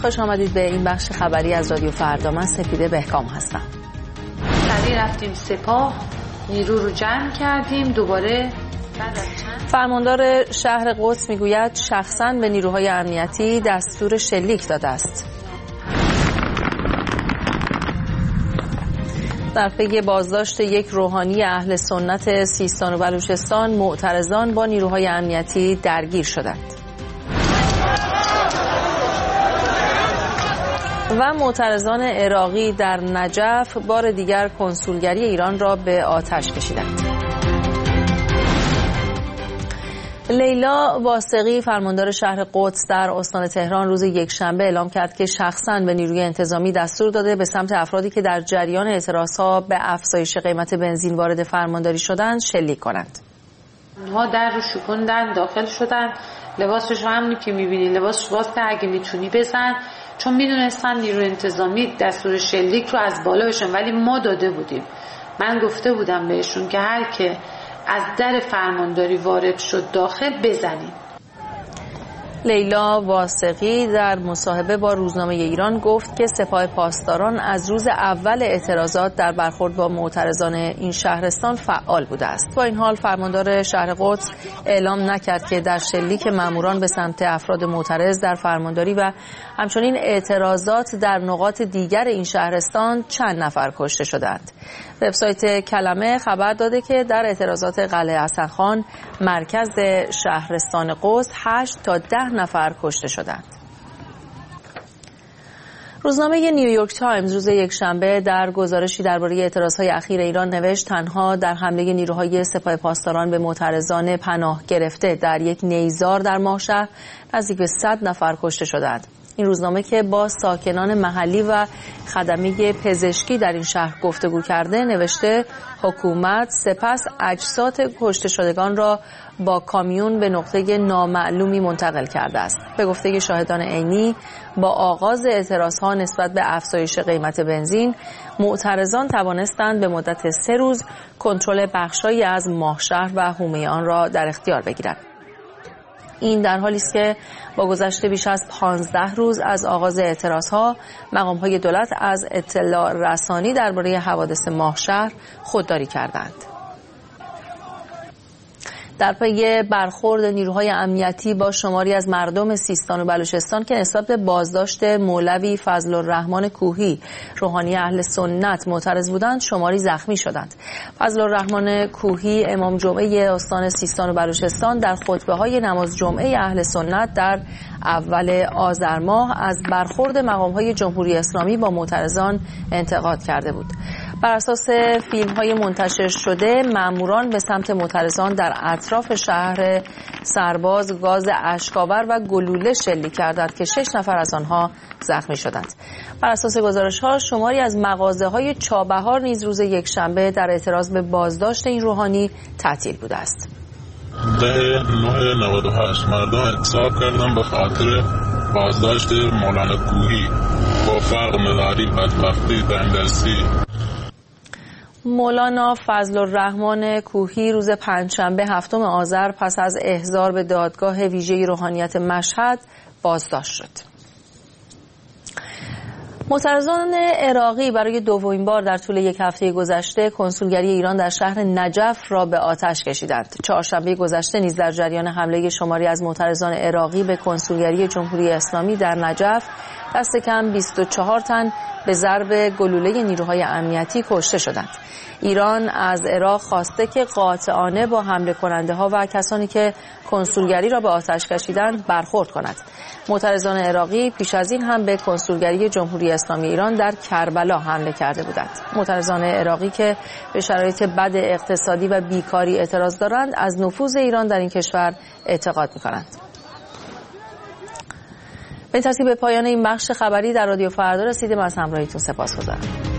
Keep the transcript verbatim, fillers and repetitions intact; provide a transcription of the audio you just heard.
خوش آمدید به این بخش خبری از رادیو فردا. من سپیده بهکام هستم. سریع رفتیم سپاه، نیرو رو جمع کردیم. دوباره فرماندار شهر قدس میگوید شخصاً به نیروهای امنیتی دستور شلیک داده است. در پی بازداشت یک روحانی اهل سنت سیستان و بلوچستان، معترضان با نیروهای امنیتی درگیر شدند. و معترضان عراقی در نجف بار دیگر کنسولگری ایران را به آتش کشیدند. لیلا واسقی فرماندار شهر قدس در استان تهران روز یکشنبه اعلام کرد که شخصاً به نیروی انتظامی دستور داده به سمت افرادی که در جریان اعتراضها به افزایش قیمت بنزین وارد فرمانداری شدند شلیک کنند. اونها در رو شکوندن، داخل شدن، لباسش همونی که می‌بینی، لباسش واسه اگه میتونی بزن، چون میدونستن نیروی انتظامی دستور شلیک رو از بالا بشن، ولی ما داده بودیم. من گفته بودم بهشون که هر که از در فرمانداری وارد شد داخل بزنید. لیلا واسقی در مصاحبه با روزنامه ایران گفت که سپاه پاسداران از روز اول اعتراضات در برخورد با معترضان این شهرستان فعال بوده است. با این حال فرماندار شهر قدس اعلام نکرد که در شلیک ماموران به سمت افراد معترض در فرمانداری و همچنین اعتراضات در نقاط دیگر این شهرستان چند نفر کشته شدند. وبسایت کلمه خبر داده که در اعتراضات قلعه حسن‌خان مرکز شهرستان قدس هشت تا ده نفر کشته شدند. روزنامه نیویورک تایمز روز یکشنبه در گزارشی درباره اعتراضهای اخیر ایران نوشت تنها در حمله نیروهای سپاه پاسداران به معترضان پناه گرفته در یک نیزار در ماهشهر نزدیک به صد نفر کشته شدند. این روزنامه که با ساکنان محلی و خدمه پزشکی در این شهر گفتگو کرده نوشته حکومت سپس اجساد کشته شدگان را با کامیون به نقطه نامعلومی منتقل کرده است. به گفته شاهدان عینی با آغاز اعتراضها نسبت به افزایش قیمت بنزین، معترضان توانستند به مدت سه روز کنترل بخشایی از ماهشهر و حومه آن را در اختیار بگیرند. این در حالی است که با گذشت بیش از پانزده روز از آغاز اعتراضها، مقام‌های دولت از اطلاع رسانی درباره حوادث ماهشهر خودداری کردند. در پی برخورد نیروهای امنیتی با شماری از مردم سیستان و بلوچستان که نسبت به بازداشت مولوی فضل الرحمن کوهی روحانی اهل سنت معترض بودند، شماری زخمی شدند. فضل الرحمن کوهی امام جمعه استان سیستان و بلوچستان در خطبه‌های نماز جمعه اهل سنت در اول آذر ماه از برخورد مقام‌های جمهوری اسلامی با معترضان انتقاد کرده بود. بر اساس فیلم‌های منتشر شده، ماموران به سمت معترضان در اطراف شهر سرباز گاز اشک‌آور و گلوله شلیک کردند که شش نفر از آنها زخمی شدند. بر اساس گزارش‌ها شماری از مغازه‌های چابهار نیز روز یکشنبه در اعتراض به بازداشت این روحانی تعطیل بوده است. ده نه نود و هشت مردم اعتصاب کردن به خاطر بازداشت مولانا کوهی با فرق مداری بدبختی دندرسی. مولانا فضل الرحمن کوهی روز پنجشنبه هفتم آذر پس از احضار به دادگاه ویژه روحانیت مشهد بازداشت شد. معترضان عراقی برای دومین بار در طول یک هفته گذشته کنسولگری ایران در شهر نجف را به آتش کشیدند. چهارشنبه گذشته نیز در جریان حمله شماری از معترضان عراقی به کنسولگری جمهوری اسلامی در نجف دست کم بیست و چهار تن به ضرب گلوله نیروهای امنیتی کشته شدند. ایران از عراق خواسته که قاطعانه با حمله کننده ها و کسانی که کنسولگری را به آتش کشیدند برخورد کند. معترضان عراقی پیش از این هم به کنسولگری جمهوری اسلامی ایران در کربلا حمله کرده بودند. معترضان عراقی که به شرایط بد اقتصادی و بیکاری اعتراض دارند، از نفوذ ایران در این کشور اعتقاد می‌کنند. به ترتیب پایان این بخش خبری در رادیو فردا رسیدیم. از همراهیتون سپاسگزارم.